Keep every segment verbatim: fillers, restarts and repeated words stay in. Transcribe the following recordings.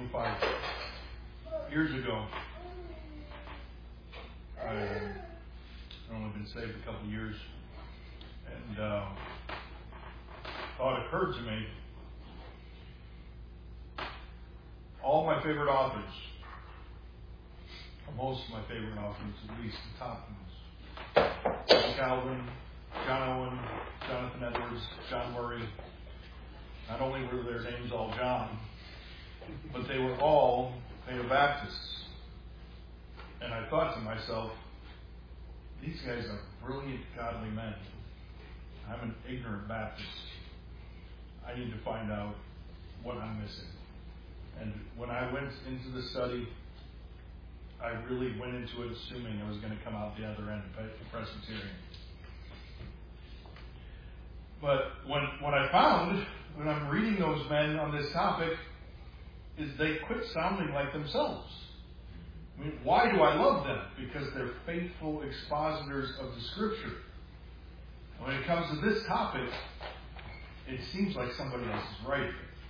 twenty-five years ago, I had only been saved a couple of years, and uh, thought occurred to me, all my favorite authors, or most of my favorite authors, at least the top ones, John Calvin, John Owen, Jonathan Edwards, John Murray, not only were their names all John, but they were all Paedobaptists. And I thought to myself, these guys are brilliant, godly men. I'm an ignorant Baptist. I need to find out what I'm missing. And when I went into the study, I really went into it assuming I was going to come out the other end, Presbyterian. But when what I found when I'm reading those men on this topic is they quit sounding like themselves. I mean, why do I love them? Because they're faithful expositors of the Scripture. When it comes to this topic, it seems like somebody else is right.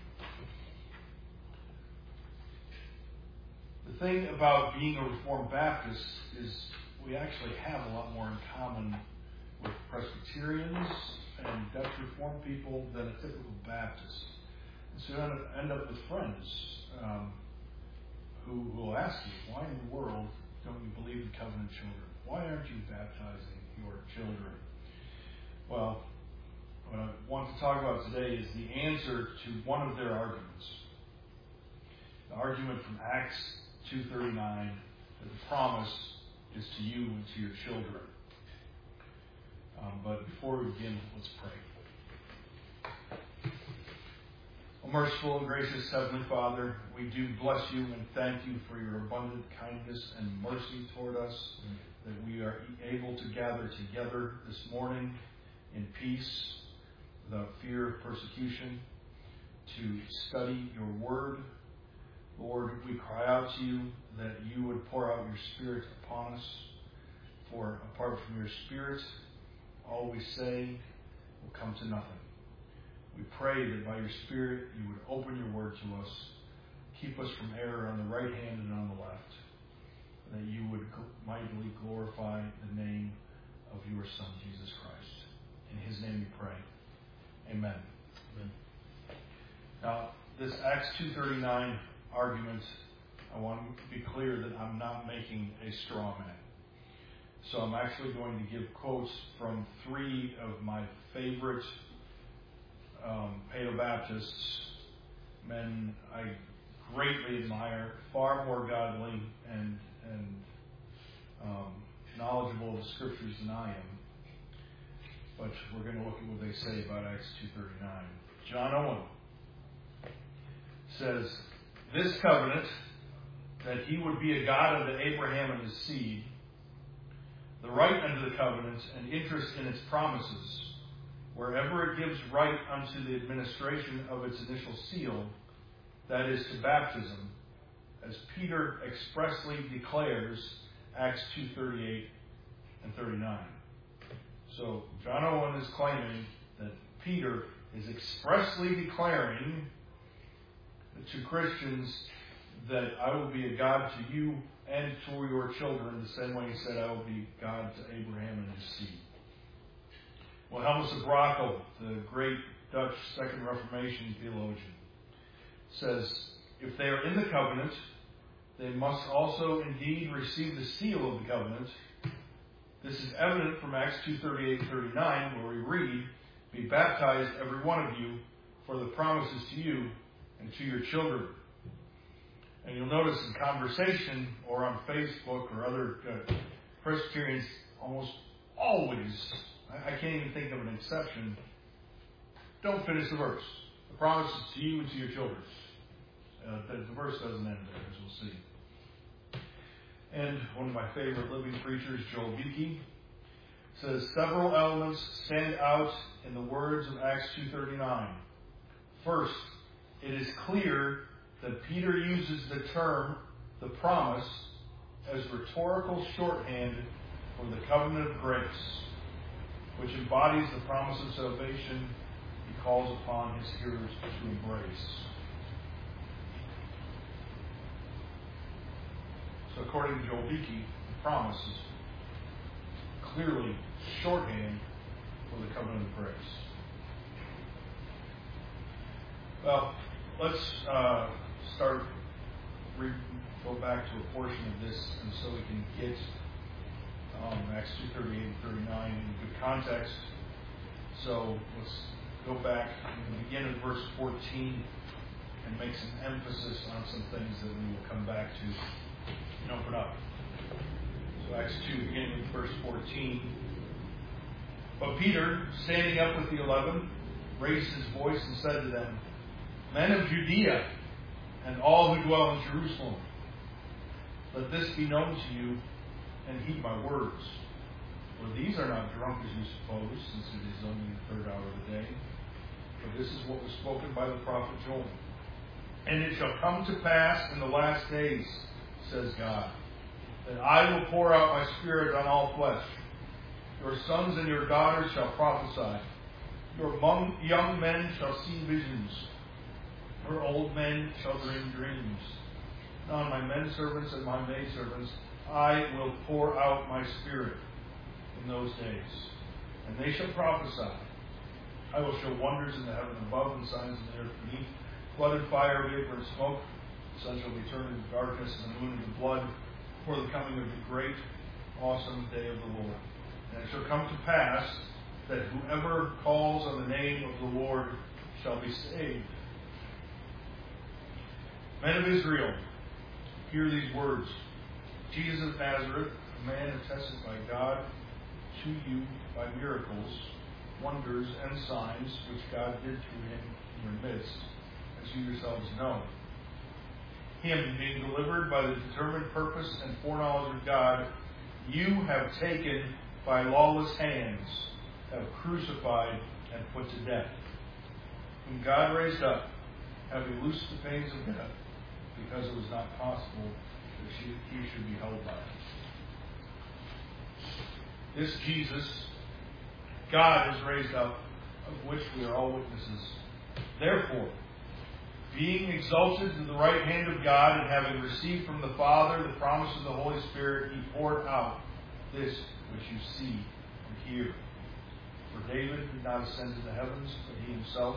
The thing about being a Reformed Baptist is we actually have a lot more in common with Presbyterians and Dutch Reformed people than a typical Baptist. And so you end up with friends um, who will ask you, why in the world don't you believe in covenant children? Why aren't you baptizing your children? Well, what I want to talk about today is the answer to one of their arguments. The argument from Acts two thirty-nine that the promise is to you and to your children. Um, but before we begin, let's pray. O merciful and gracious Heavenly Father, we do bless you and thank you for your abundant kindness and mercy toward us, that we are able to gather together this morning in peace, without fear of persecution, to study your word. Lord, we cry out to you that you would pour out your Spirit upon us, for apart from your Spirit, all we say will come to nothing. We pray that by your Spirit you would open your word to us, keep us from error on the right hand and on the left, and that you would mightily glorify the name of your Son, Jesus Christ. In his name we pray. Amen. Amen. Now, this Acts two thirty-nine argument, I want to be clear that I'm not making a straw man. So I'm actually going to give quotes from three of my favorite um, Paedobaptists, men I greatly admire, far more godly and, and um, knowledgeable of the Scriptures than I am. But we're going to look at what they say about Acts two thirty-nine. John Owen says, this covenant, that he would be a God unto Abraham and his seed, the right unto the covenant and interest in its promises, wherever it gives right unto the administration of its initial seal, that is to baptism, as Peter expressly declares, Acts two thirty-eight and thirty-nine. So John Owen is claiming that Peter is expressly declaring to Christians that I will be a God to you and to your children, the same way he said I will be God to Abraham and his seed. Well, Helmut of Brakel, the great Dutch Second Reformation theologian, says, if they are in the covenant, they must also indeed receive the seal of the covenant. This is evident from Acts two thirty-eight and thirty-nine, where we read, be baptized every one of you for the promises to you and to your children. And you'll notice in conversation or on Facebook or other uh, Presbyterians almost always, I, I can't even think of an exception, don't finish the verse. The promise is to you and to your children. Uh, the, the verse doesn't end there, as we'll see. And one of my favorite living preachers, Joel Beeke, says several elements stand out in the words of Acts two thirty-nine. First, it is clear that Peter uses the term, the promise, as rhetorical shorthand for the covenant of grace, which embodies the promise of salvation he calls upon his hearers to embrace. So according to Joel Beakey, the promise is clearly shorthand for the covenant of grace. Well, let's uh, start, re- go back to a portion of this, and so we can get um, Acts two thirty-eight and thirty-nine in good context. So let's go back and begin at verse fourteen and make some emphasis on some things that we will come back to and open up. So Acts two, beginning with verse fourteen. But Peter, standing up with the eleven, raised his voice and said to them, Men of Judea, and all who dwell in Jerusalem, let this be known to you, and heed my words. For these are not drunk as you suppose, since it is only the third hour of the day. For this is what was spoken by the prophet Joel. And it shall come to pass in the last days, says God, that I will pour out my Spirit on all flesh. Your sons and your daughters shall prophesy. Your young men shall see visions. Your old men shall dream dreams. And on my men servants and my maid servants I will pour out my Spirit in those days. And they shall prophesy. I will show wonders in the heaven above and signs in the earth beneath, blood and fire, vapor and smoke. The sun shall be turned into darkness and the moon into blood before the coming of the great, awesome day of the Lord. And it shall come to pass that whoever calls on the name of the Lord shall be saved. Men of Israel, hear these words. Jesus of Nazareth, a man attested by God to you by miracles, wonders, and signs which God did through him in your midst, as you yourselves know. Him being delivered by the determined purpose and foreknowledge of God, you have taken by lawless hands, have crucified and put to death, whom God raised up, having loosed the pains of death, because it was not possible that she, he should be held by it. This Jesus, God has raised up, of which we are all witnesses. Therefore, being exalted to the right hand of God, and having received from the Father the promise of the Holy Spirit, he poured out this which you see and hear. For David did not ascend to the heavens, but he himself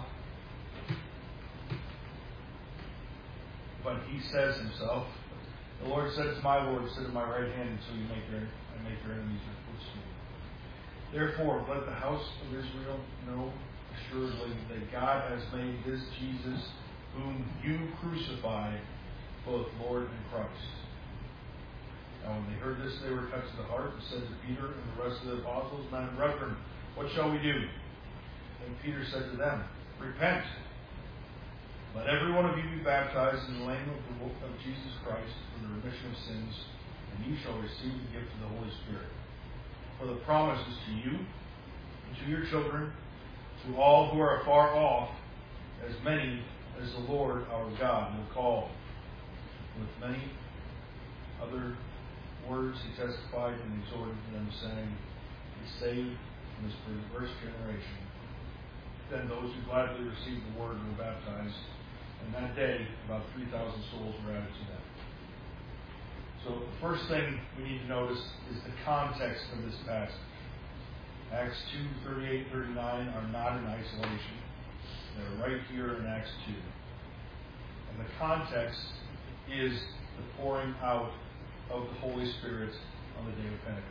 But he says himself, the Lord said to my Lord, sit at my right hand until you make your, I make your enemies your footstool. Therefore, let the house of Israel know assuredly that God has made this Jesus, whom you crucified, both Lord and Christ. Now when they heard this, they were cut to the heart and said to Peter and the rest of the apostles, Men and brethren, what shall we do? And Peter said to them, Repent. Let every one of you be baptized in the name of, the, of Jesus Christ for the remission of sins, and you shall receive the gift of the Holy Spirit. For the promise is to you, and to your children, to all who are afar off, as many as the Lord our God will call. With many other words he testified and exhorted them, saying, Be saved from this perverse generation. Then those who gladly received the word were baptized. And that day, about three thousand souls were added to them. So the first thing we need to notice is the context of this passage. Acts two, thirty-eight, thirty-nine are not in isolation. They're right here in Acts two. And the context is the pouring out of the Holy Spirit on the day of Pentecost.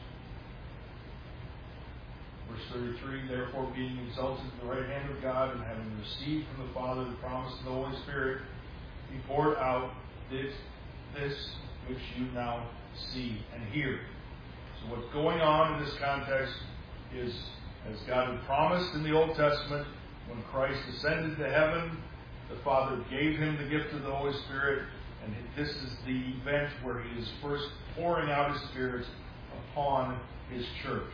Verse thirty-three, therefore being exalted to the right hand of God, and having received from the Father the promise of the Holy Spirit, he poured out this, this which you now see and hear. So what's going on in this context is, as God had promised in the Old Testament, when Christ ascended to heaven, the Father gave him the gift of the Holy Spirit, and this is the event where he is first pouring out his Spirit upon his church.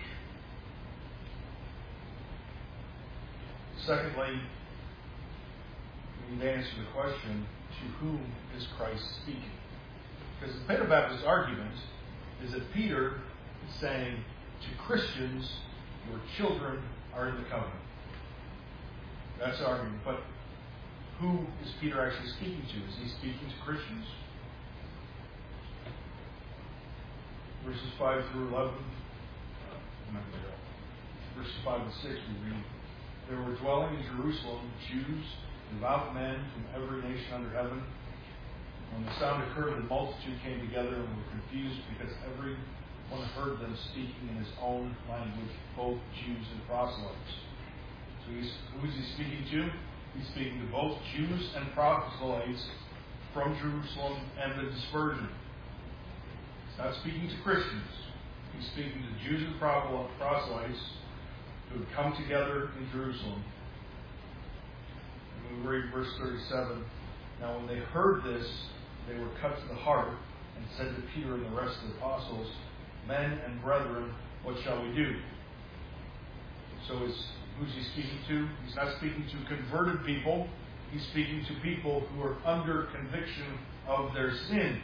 Secondly, we need to answer the question, to whom is Christ speaking? Because the Pentabaptist argument is that Peter is saying to Christians, your children are in the covenant. That's the argument. But who is Peter actually speaking to? Is he speaking to Christians? verses five through eleven. Uh, I'm not going to go. Verses five and six we read, there were dwelling in Jerusalem Jews, devout men from every nation under heaven. When the sound occurred, the multitude came together and were confused because everyone heard them speaking in his own language, both Jews and proselytes. So he's, who is he speaking to? He's speaking to both Jews and proselytes from Jerusalem and the dispersion. He's not speaking to Christians. He's speaking to Jews and proselytes who had come together in Jerusalem. And we read verse thirty-seven. Now when they heard this, they were cut to the heart and said to Peter and the rest of the apostles, men and brethren, what shall we do? So is, who's he speaking to? He's not speaking to converted people. He's speaking to people who are under conviction of their sins.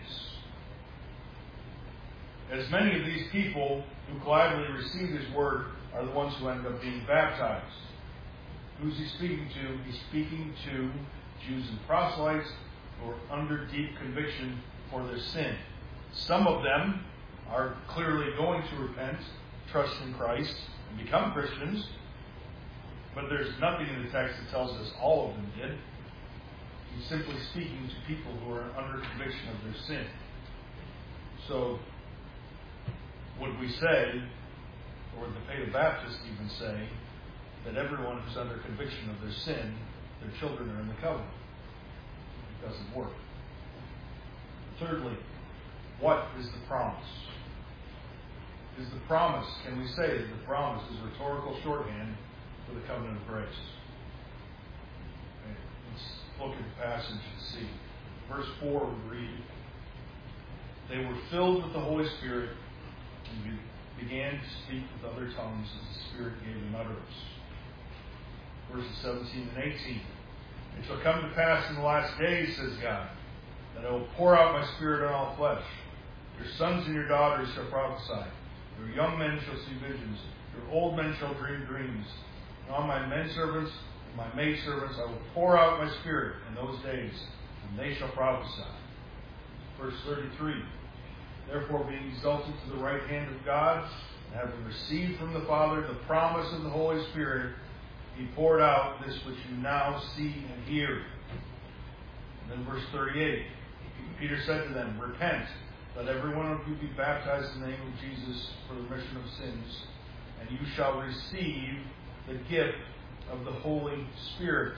As many of these people who gladly receive his word are the ones who end up being baptized. Who's he speaking to? He's speaking to Jews and proselytes who are under deep conviction for their sin. Some of them are clearly going to repent, trust in Christ, and become Christians. But there's nothing in the text that tells us all of them did. He's simply speaking to people who are under conviction of their sin. So, would we say, or would the Paedo Baptist even say, that everyone who's under conviction of their sin, their children are in the covenant? It doesn't work. Thirdly, what is the promise? Is the promise, can we say that the promise is rhetorical shorthand for the covenant of grace? Okay, let's look at the passage and see. Verse four we read, they were filled with the Holy Spirit and began to speak with other tongues as the Spirit gave them utterance. Verses seventeen and eighteen. It shall come to pass in the last days, says God, that I will pour out my Spirit on all flesh. Your sons and your daughters shall prophesy. Your young men shall see visions. Your old men shall dream dreams. And on my men servants and my maid servants I will pour out my Spirit in those days, and they shall prophesy. Verse thirty-three. Therefore, being exalted to the right hand of God, and having received from the Father the promise of the Holy Spirit, he poured out this which you now see and hear. And then verse thirty-eight. Peter said to them, repent, let every one of you be baptized in the name of Jesus for the remission of sins, and you shall receive the gift of the Holy Spirit.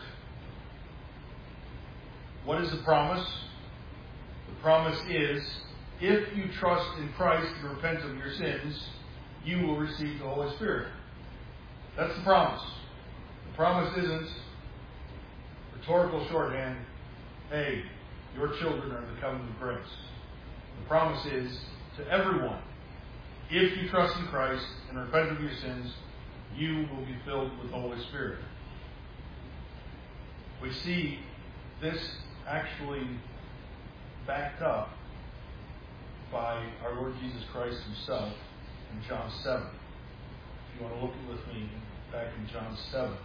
What is the promise? The promise is, if you trust in Christ and repent of your sins, you will receive the Holy Spirit. That's the promise. The promise isn't rhetorical shorthand, hey, your children are in the covenant of grace. The promise is to everyone, if you trust in Christ and repent of your sins, you will be filled with the Holy Spirit. We see this actually backed up by our Lord Jesus Christ himself in John seven. If you want to look with me back in John seven,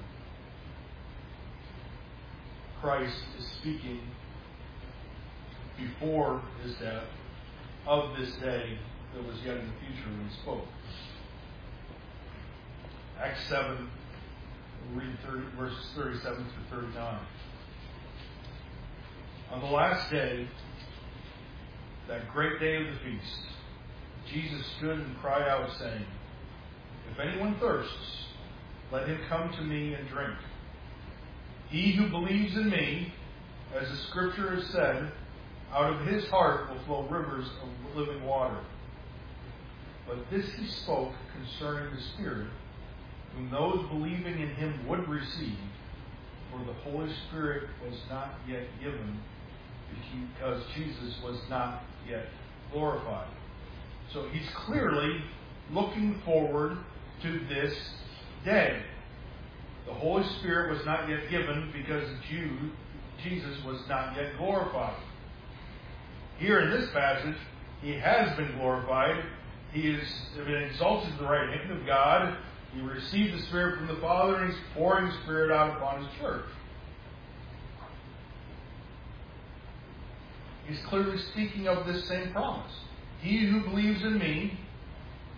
Christ is speaking before his death of this day that was yet in the future when he spoke. Acts seven, we'll read thirty, verses thirty-seven through thirty-nine. On the last day, that great day of the feast, Jesus stood and cried out, saying, if anyone thirsts, let him come to me and drink. He who believes in me, as the Scripture has said, out of his heart will flow rivers of living water. But this he spoke concerning the Spirit, whom those believing in him would receive, for the Holy Spirit was not yet given, because Jesus was not yet glorified. So he's clearly looking forward to this day. The Holy Spirit was not yet given because Jew, Jesus was not yet glorified. Here in this passage, he has been glorified. He has been exalted to the right hand of God. He received the Spirit from the Father, and he's pouring the Spirit out upon his church. He's clearly speaking of this same promise. He who believes in me,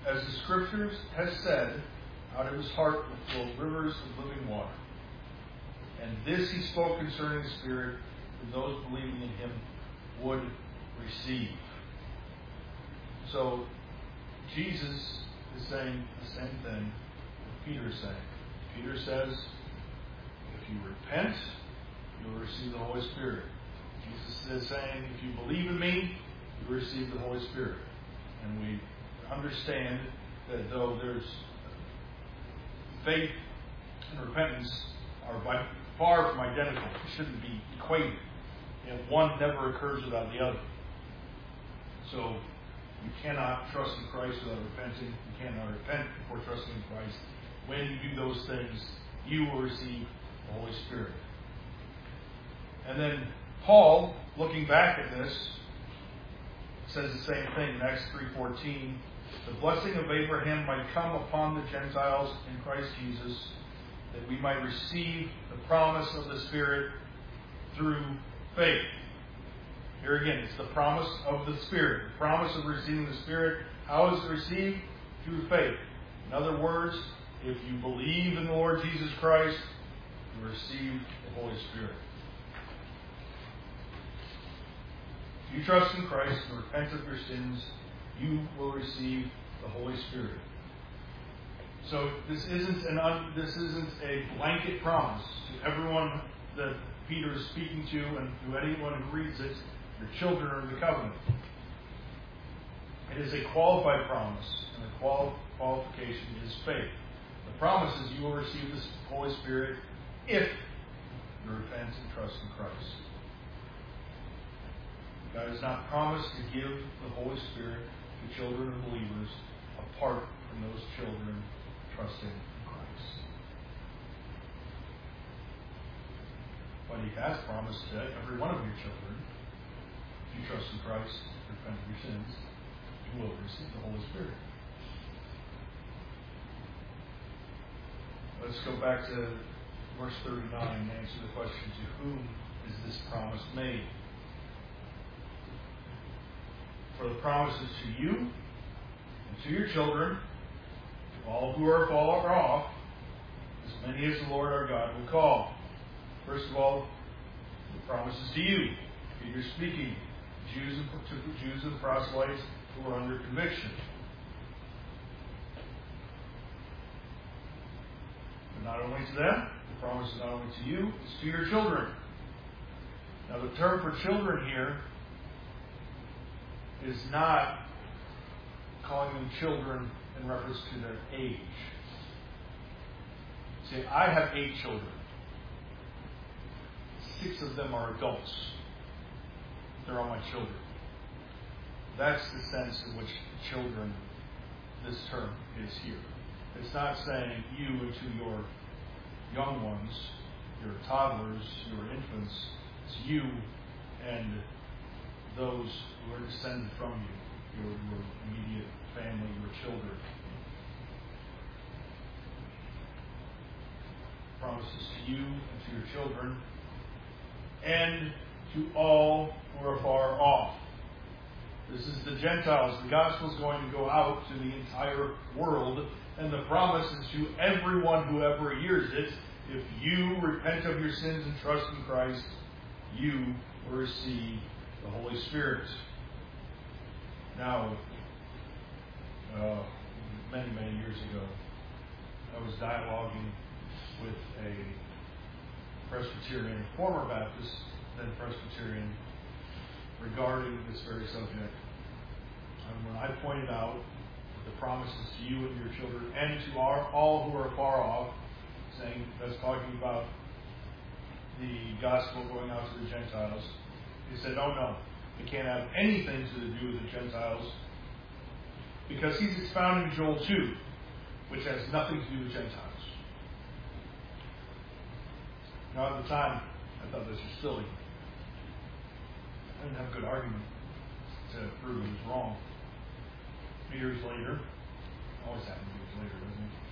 as the Scriptures has said, out of his heart will flow rivers of living water. And this he spoke concerning the Spirit, whom those believing in him would receive. So, Jesus is saying the same thing that Peter is saying. Peter says, if you repent, you will receive the Holy Spirit. Jesus is saying, if you believe in me, you will receive the Holy Spirit. And we understand that though there's faith and repentance are by far from identical, it shouldn't be equated. And one never occurs without the other. So you cannot trust in Christ without repenting. You cannot repent before trusting in Christ. When you do those things, you will receive the Holy Spirit. And then Paul, looking back at this, says the same thing in Acts three fourteen. The blessing of Abraham might come upon the Gentiles in Christ Jesus, that we might receive the promise of the Spirit through faith. Here again, it's the promise of the Spirit. The promise of receiving the Spirit. How is it received? Through faith. In other words, if you believe in the Lord Jesus Christ, you receive the Holy Spirit. If you trust in Christ and repent of your sins, you will receive the Holy Spirit. So this isn't an un, this isn't a blanket promise to everyone that Peter is speaking to, and to anyone who reads it. Your children are in the covenant. It is a qualified promise, and the quali- qualification is faith. The promise is you will receive the Holy Spirit if you repent and trust in Christ. God has not promised to give the Holy Spirit to children of believers apart from those children trusting in Christ. But He has promised to every one of your children, if you trust in Christ, repent of your sins, you will receive the Holy Spirit. Let's go back to verse thirty-nine and answer the question, to whom is this promise made? For the promise is to you and to your children, to all who are far off, as many as the Lord our God will call. First of all, the promise is to you. Peter speaking, Jews and, to Jews and proselytes who are under conviction. But not only to them, the promise is not only to you, it's to your children. Now the term for children here is not calling them children in reference to their age. See, I have eight children. Six of them are adults. They're all my children. That's the sense in which children, this term, is here. It's not saying you into your young ones, your toddlers, your infants. It's you and those who are descended from you, your, your immediate family, your children. Promises to you and to your children, and to all who are far off. This is the Gentiles. The gospel is going to go out to the entire world, and the promise is to everyone who ever hears it. If you repent of your sins and trust in Christ, you will receive the Holy Spirit. Now, uh, many, many years ago, I was dialoguing with a Presbyterian, former Baptist, then Presbyterian, regarding this very subject. And when I pointed out that the promises to you and your children, and to our, all who are far off, saying that's talking about the gospel going out to the Gentiles, he said, oh no, it can't have anything to do with the Gentiles, because he's expounding Joel two, which has nothing to do with Gentiles. Now at the time, I thought this was silly. I didn't have a good argument to prove he was wrong. Years later, always happens years later, doesn't it?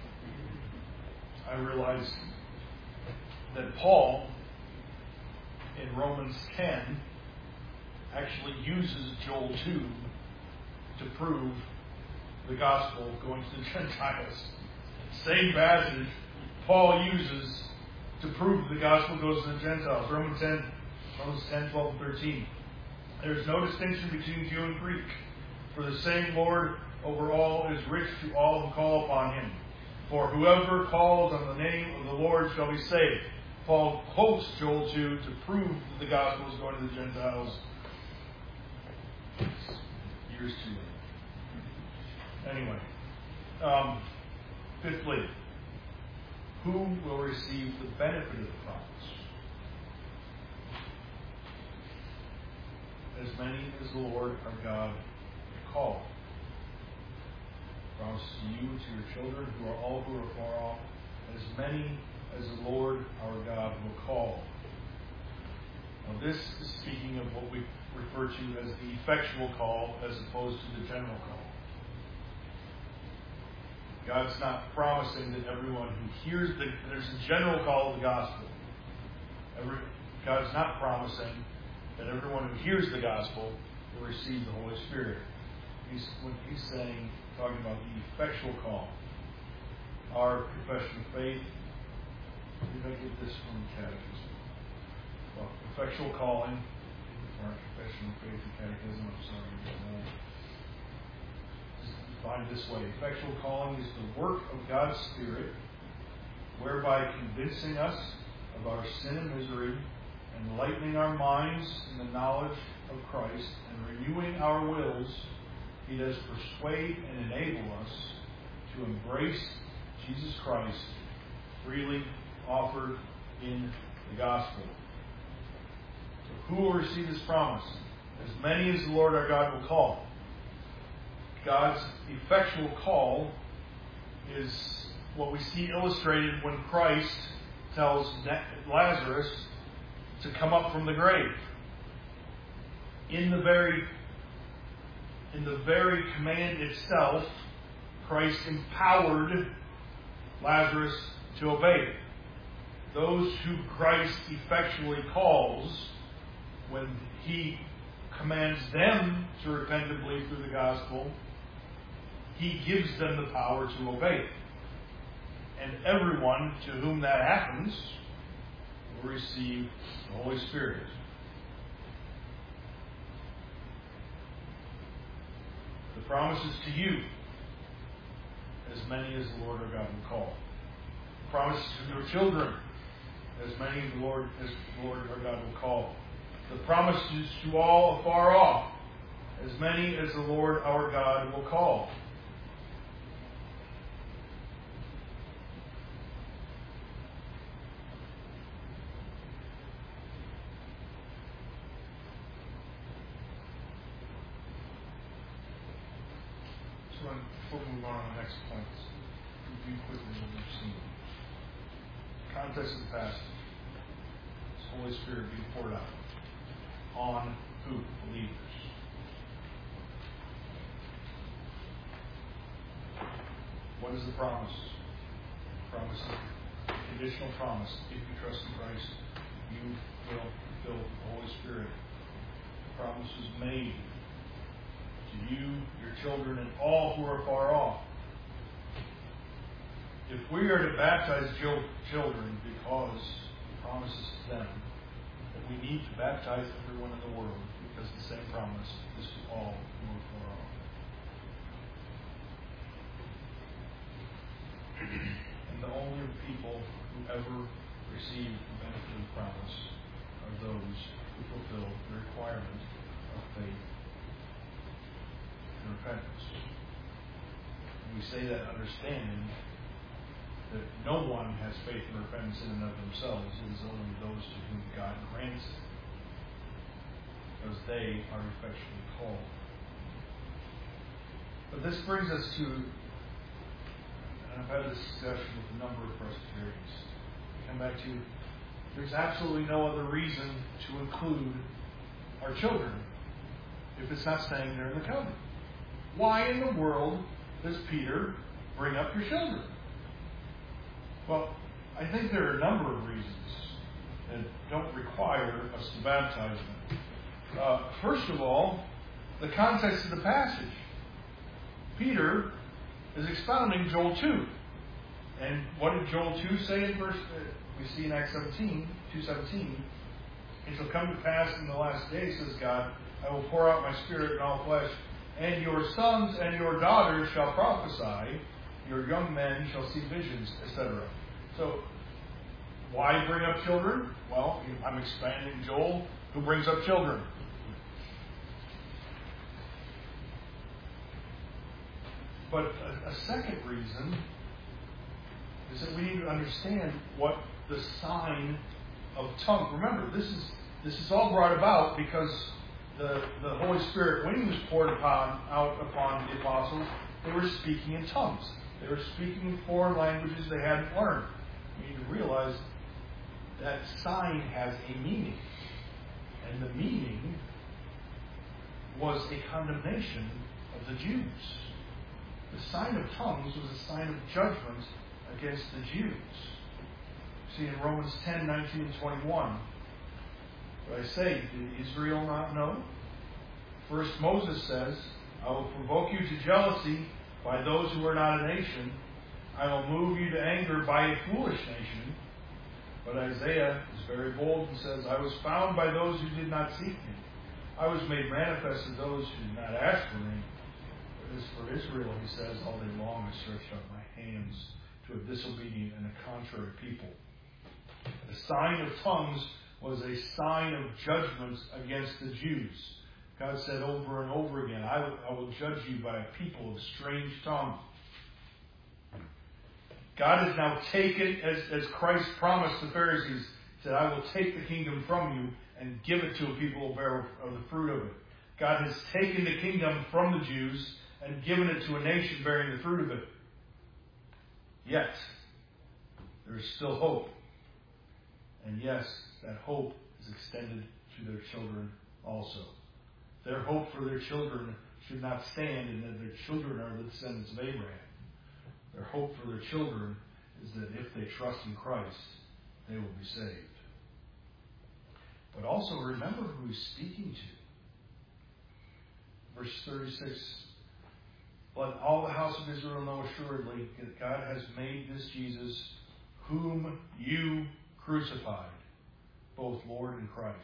I realized that Paul, in Romans ten, actually uses Joel two to prove the gospel going to the Gentiles. Same passage Paul uses to prove the gospel goes to the Gentiles. Romans ten, Romans ten, twelve, and thirteen. There is no distinction between Jew and Greek, for the same Lord over all is rich to all who call upon him. For whoever calls on the name of the Lord shall be saved. Paul quotes Joel two to prove that the gospel is going to the Gentiles. Years too late. Anyway, um, fifthly, who will receive the benefit of the promise? As many as the Lord our God called. Promise to you and to your children who are all who are far off, as many as the Lord our God will call. Now this is speaking of what we refer to as the effectual call as opposed to the general call. God's not promising that everyone who hears the, there's a general call of the gospel. Every, God's not promising that everyone who hears the gospel will receive the Holy Spirit. He's, when he's saying, talking about the effectual call, our profession of faith. Did I get this from the catechism? Well, effectual calling, our profession of faith and catechism. I'm sorry, uh, just defined this way: effectual calling is the work of God's Spirit, whereby convincing us of our sin and misery, enlightening our minds in the knowledge of Christ, and renewing our wills. He does persuade and enable us to embrace Jesus Christ freely offered in the gospel. So who will receive this promise? As many as the Lord our God will call. God's effectual call is what we see illustrated when Christ tells Lazarus to come up from the grave. In the very In the very command itself, Christ empowered Lazarus to obey. Those who Christ effectually calls, when he commands them to repent and believe through the gospel, he gives them the power to obey. And everyone to whom that happens will receive the Holy Spirit. The promise is to you, as many as the Lord our God will call. The promise is to your children, as many as the Lord, as the Lord our God will call. The promise is to all afar off, as many as the Lord our God will call. Before we move on to the next point, review quickly what we've seen. Context of the passage. This Holy Spirit being poured out. On who? Believers. What is the promise? The promise is a conditional promise. If you trust in Christ, you will fulfill the Holy Spirit. The promise is made to you, your children, and all who are far off. If we are to baptize children because the promise is to them, then we need to baptize everyone in the world because the same promise is to all who are far off. And the only people who ever receive the benefit of the promise are those who fulfill the requirement of faith and repentance. And we say that understanding that no one has faith and repentance in and of themselves. It is only those to whom God grants it, because they are effectually called. But this brings us to, and I've had this discussion with a number of Presbyterians, I come back to, there's absolutely no other reason to include our children if it's not saying they're in the covenant. Why in the world does Peter bring up your children? Well, I think there are a number of reasons that don't require us to baptize them. Uh, first of all, the context of the passage. Peter is expounding Joel two. And what did Joel two say in verse, uh, we see in Acts seventeen, two seventeen, it shall come to pass in the last days, says God, I will pour out my Spirit on all flesh, and your sons and your daughters shall prophesy, your young men shall see visions, et cetera. So, why bring up children? Well, I'm expanding Joel, who brings up children. But a, a second reason is that we need to understand what the sign of tongue. Remember, this is this is all brought about because the the Holy Spirit, when He was poured upon out upon the apostles, they were speaking in tongues. They were speaking in foreign languages they hadn't learned. We need to realize that sign has a meaning, and the meaning was a condemnation of the Jews. The sign of tongues was a sign of judgment against the Jews. See in Romans ten, nineteen, and twenty-one. What I say, did Israel not know? First Moses says, I will provoke you to jealousy by those who are not a nation. I will move you to anger by a foolish nation. But Isaiah is very bold and says, I was found by those who did not seek me. I was made manifest to those who did not ask for me. But as for Israel, he says, all day long I stretched out my hands to a disobedient and a contrary people. The sign of tongues was a sign of judgment against the Jews. God said over and over again, I, I will judge you by a people of strange tongue. God has now taken, as, as Christ promised the Pharisees, said, I will take the kingdom from you and give it to a people who bear of the fruit of it. God has taken the kingdom from the Jews and given it to a nation bearing the fruit of it. Yet, there is still hope. And yes, that hope is extended to their children also. Their hope for their children should not stand in that their children are the descendants of Abraham. Their hope for their children is that if they trust in Christ, they will be saved. But also remember who he's speaking to. Verse thirty-six, let all the house of Israel know assuredly that God has made this Jesus, whom you crucified, both Lord and Christ.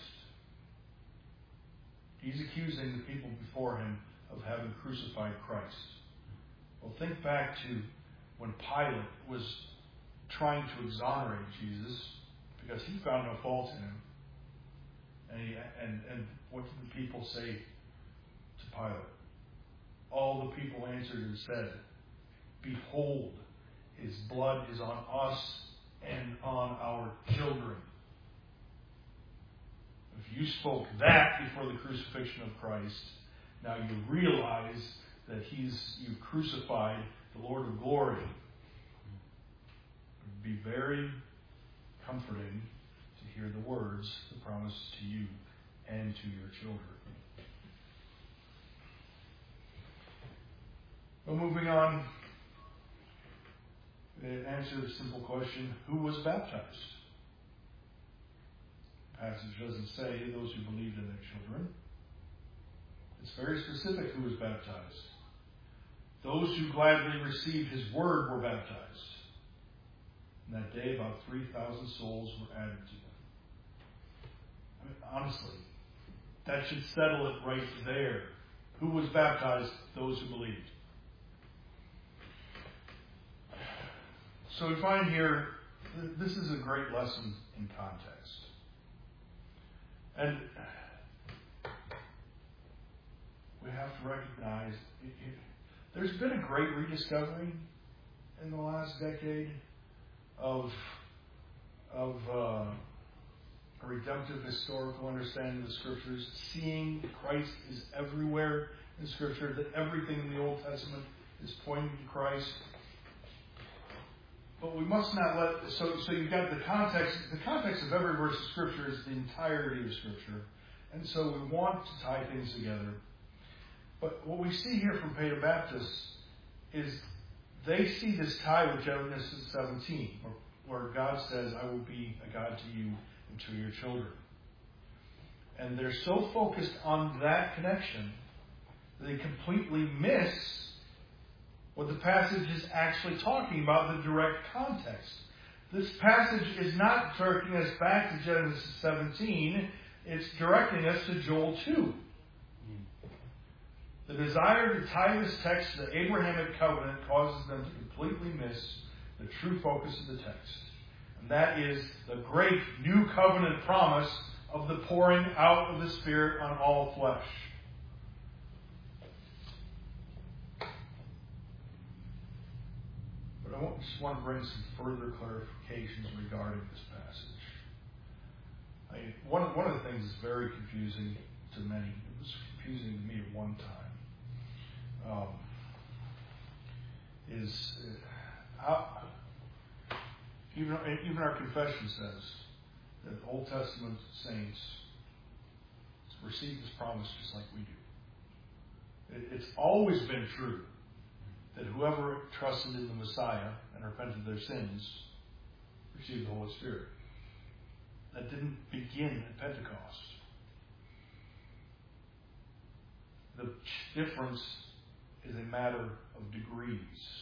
He's accusing the people before him of having crucified Christ. Well, think back to when Pilate was trying to exonerate Jesus because he found no fault in him. And, he, and, and what did the people say to Pilate? All the people answered and said, behold, his blood is on us and on our children. If you spoke that before the crucifixion of Christ, now you realize that he's you crucified the Lord of glory. It would be very comforting to hear the words, the promise to you and to your children. Well, moving on, to answer the simple question, who was baptized? The passage doesn't say those who believed in their children. It's very specific who was baptized. Those who gladly received his word were baptized. And that day, about three thousand souls were added to them. I mean, honestly, that should settle it right there. Who was baptized? Those who believed. So we find here, this is a great lesson in context. And we have to recognize it, it, there's been a great rediscovery in the last decade of, of uh, a redemptive historical understanding of the Scriptures, seeing Christ is everywhere in Scripture, that everything in the Old Testament is pointing to Christ. But we must not let, so, so you've got the context, the context of every verse of Scripture is the entirety of Scripture. And so we want to tie things together. But what we see here from Peter Baptist is they see this tie with Genesis seventeen, where God says, I will be a God to you and to your children. And they're so focused on that connection, they completely miss what the passage is actually talking about, the direct context. This passage is not directing us back to Genesis seventeen. It's directing us to Joel two. The desire to tie this text to the Abrahamic covenant causes them to completely miss the true focus of the text. And that is the great new covenant promise of the pouring out of the Spirit on all flesh. But I just want to bring some further clarifications regarding this passage. I mean, one, one of the things that's very confusing to many, it was confusing to me at one time, um, is uh, how, even, even our confession says that Old Testament saints receive this promise just like we do. It, it's always been true that whoever trusted in the Messiah and repented of their sins received the Holy Spirit. That didn't begin at Pentecost. The difference is a matter of degrees.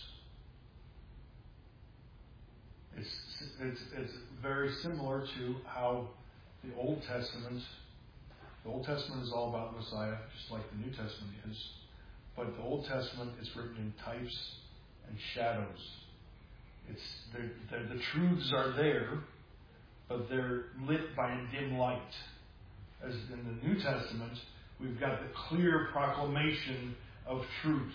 It's, it's, it's very similar to how the Old Testament, the Old Testament is all about the Messiah, just like the New Testament is. But the Old Testament is written in types and shadows. It's they're, they're, the truths are there, but they're lit by a dim light. As in the New Testament, we've got the clear proclamation of truth.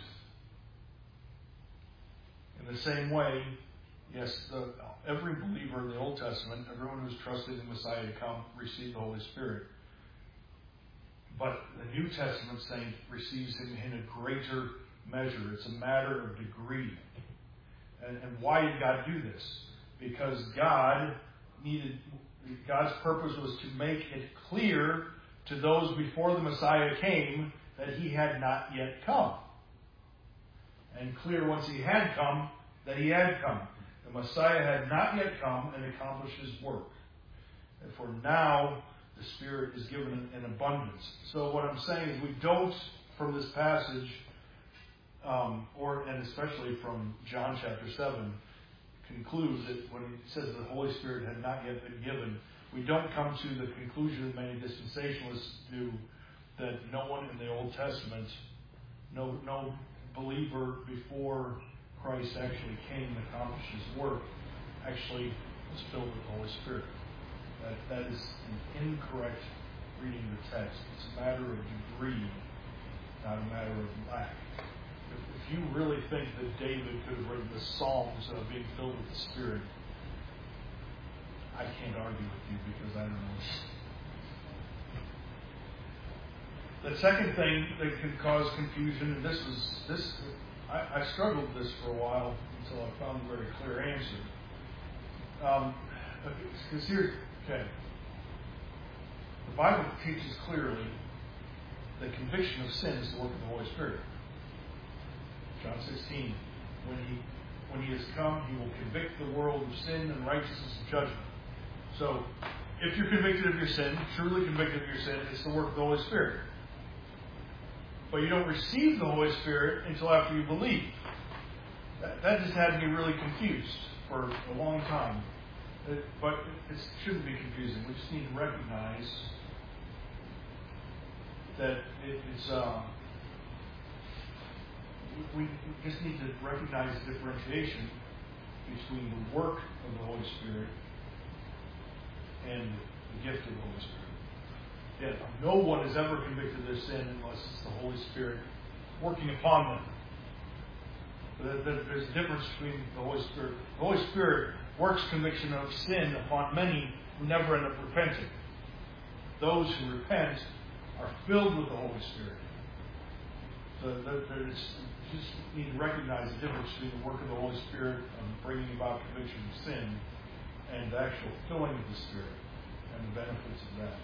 In the same way, yes, the, every believer in the Old Testament, everyone who's trusted in the Messiah to come, received the Holy Spirit. But the New Testament saint receives him in a greater measure. It's a matter of degree. And, and why did God do this? Because God needed, God's purpose was to make it clear to those before the Messiah came that he had not yet come. And clear once he had come, that he had come. The Messiah had not yet come and accomplished his work. And for now, the Spirit is given in abundance. So what I'm saying is we don't, from this passage, um, or and especially from John chapter seven, conclude that when he says the Holy Spirit had not yet been given, we don't come to the conclusion that many dispensationalists do, that no one in the Old Testament, no no believer before Christ actually came and accomplished his work, actually was filled with the Holy Spirit. That, that is an incorrect reading of the text. It's a matter of degree, not a matter of lack. If, if you really think that David could have written the Psalms of being filled with the Spirit, I can't argue with you because I don't know. The second thing that can cause confusion, and this was this, I, I struggled with this for a while until I found a very clear answer. Um, because here, okay, the Bible teaches clearly that conviction of sin is the work of the Holy Spirit. John sixteen, when he when he has come, he will convict the world of sin and righteousness and judgment. So, if you're convicted of your sin, truly convicted of your sin, it's the work of the Holy Spirit. But you don't receive the Holy Spirit until after you believe. That, that just had me really confused for a long time. It, but it shouldn't be confusing. We just need to recognize that it, it's. Uh, we, we just need to recognize the differentiation between the work of the Holy Spirit and the gift of the Holy Spirit. Yet no one is ever convicted of their sin unless it's the Holy Spirit working upon them. But there's a difference between the Holy Spirit. The Holy Spirit works conviction of sin upon many who never end up repenting. Those who repent are filled with the Holy Spirit. So there's, you just need to recognize the difference between the work of the Holy Spirit of bringing about conviction of sin and the actual filling of the Spirit and the benefits of that.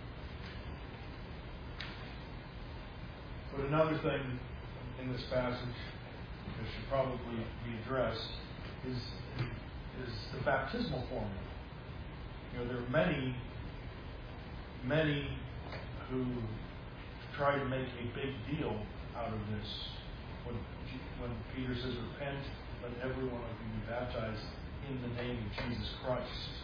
But another thing in this passage that should probably be addressed is, is the baptismal formula. You know, there are many, many who try to make a big deal out of this. When, when Peter says, repent, let every one of you be baptized in the name of Jesus Christ.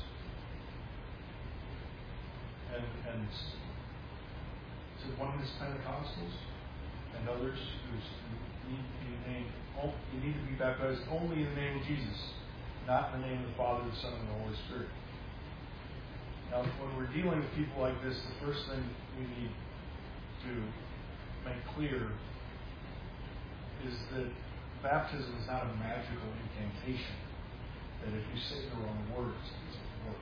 And, and to oneness Pentecostals and others who need to be named, you need to be baptized only in the name of Jesus, not in the name of the Father, the Son, and the Holy Spirit. Now, when we're dealing with people like this, the first thing we need to make clear is that baptism is not a magical incantation, that if you say the wrong words, it doesn't work.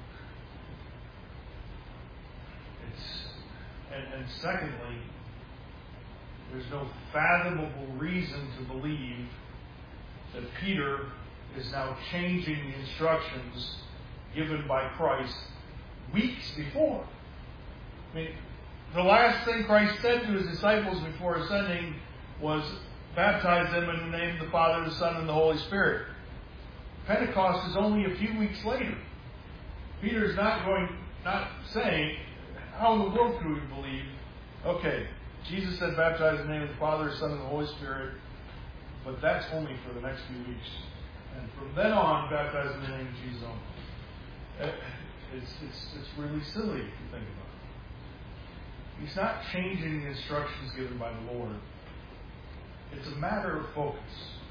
It's, and, and secondly, there's no fathomable reason to believe that Peter is now changing the instructions given by Christ weeks before. I mean, the last thing Christ said to his disciples before ascending was, baptize them in the name of the Father, the Son, and the Holy Spirit. Pentecost is only a few weeks later. Peter is not going, not saying, how in the world could we believe? Okay, Jesus said baptize in the name of the Father, the Son, and the Holy Spirit, but that's only for the next few weeks. And from then on, baptize in the name of Jesus only. It's, it's, it's really silly if you think about it. He's not changing the instructions given by the Lord. It's a matter of focus.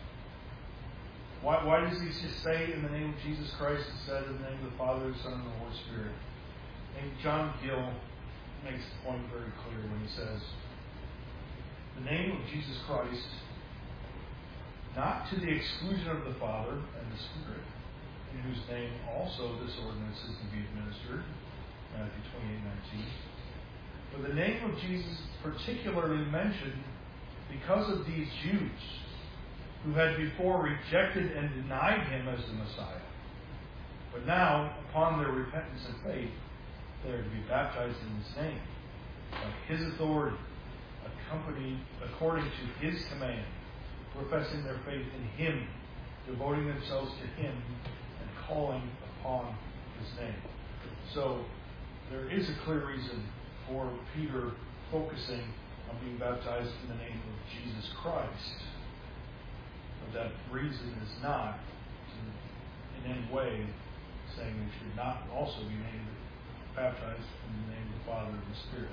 Why, why does he just say in the name of Jesus Christ instead of the name of the Father, the Son, and the Holy Spirit? I think John Gill makes the point very clear when he says, the name of Jesus Christ, not to the exclusion of the Father and the Spirit, in whose name also this ordinance is to be administered, Matthew twenty-eight nineteen. But the name of Jesus is particularly mentioned because of these Jews who had before rejected and denied him as the Messiah. But now, upon their repentance and faith, they are to be baptized in his name, by his authority, accompanied according to his command, professing their faith in him, devoting themselves to him, and calling upon his name. So, there is a clear reason for Peter focusing on being baptized in the name of Jesus Christ. But that reason is not in any way saying they should not also be named, baptized in the name of the Father and the Spirit.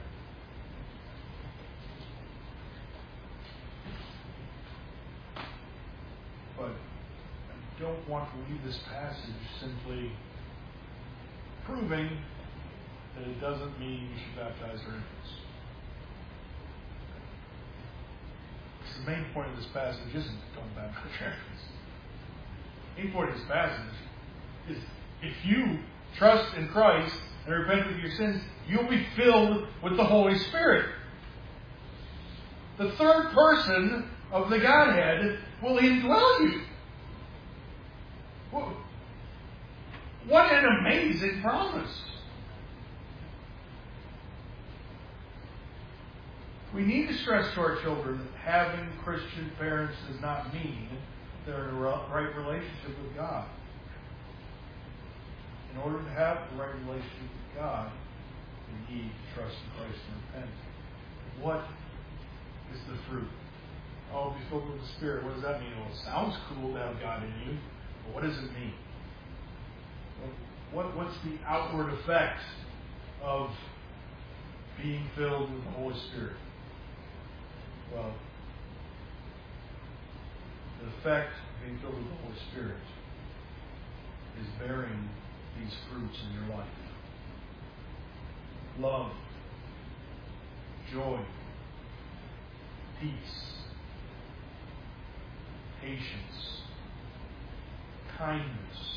But I don't want to leave this passage simply proving that it doesn't mean you should baptize our infants. The main point of this passage isn't don't baptize your infants. The main point of this passage is if you trust in Christ and repent of your sins, you'll be filled with the Holy Spirit. The third person of the Godhead will indwell you. What an amazing promise. We need to stress to our children that having Christian parents does not mean they're in a right relationship with God. In order to have the right relationship with God, we need to trust in Christ and repent. What is the fruit? Oh, be filled with the Spirit. What does that mean? Well, it sounds cool to have God in you, but what does it mean? What, what's the outward effect of being filled with the Holy Spirit? Well, the effect of being filled with the Holy Spirit is bearing these fruits in your life. Love, joy, peace, patience, kindness,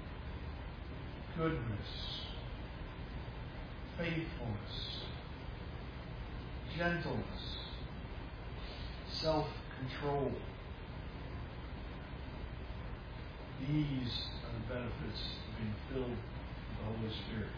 goodness, faithfulness, gentleness, self-control. These are the benefits of being filled with the Holy Spirit.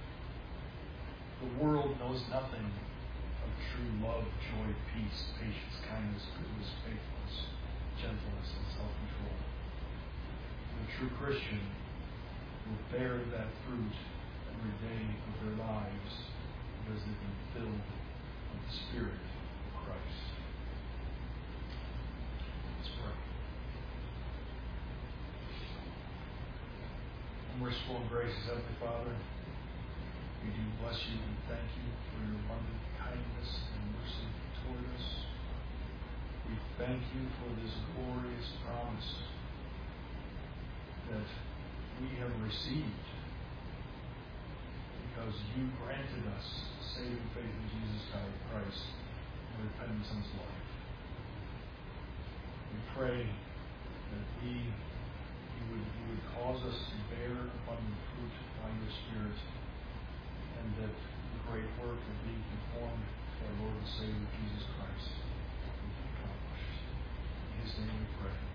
The world knows nothing of true love, joy, peace, patience, kindness, goodness, faithfulness, gentleness, and self-control. The true Christian will bear that fruit every day of their lives because they've been filled with the Spirit of Christ. Let's pray. merciful and gracious Heavenly Father, we do bless you and thank you for your abundant kindness and mercy toward us. We thank you for this glorious promise that we have received because you granted us saving faith in Jesus Christ and repentance unto life. We pray that we, you would, you would cause us to bear abundant fruit by your Spirit, and that the great work of being conformed to our Lord and Savior Jesus Christ will be accomplished. In his name we pray.